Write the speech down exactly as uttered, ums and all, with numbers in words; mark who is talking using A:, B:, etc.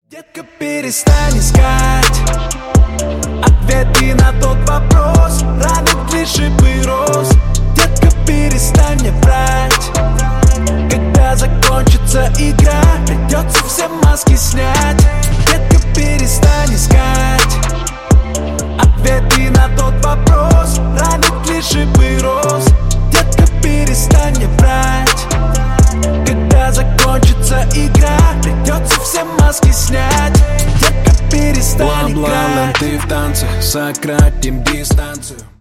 A: Детка, перестань искать ответы на тот вопрос, ранит ли шипы роз. Детка, перестань мне врать, когда закончится игра, придется все маски снять. Детка, перестань искать ответы на тот вопрос, ранит ли шипы роз. Детка, перестань мне врать, когда закончится игра, придется все маски снять. Детка, перестань играть.
B: Ты в танце, сократим дистанцию.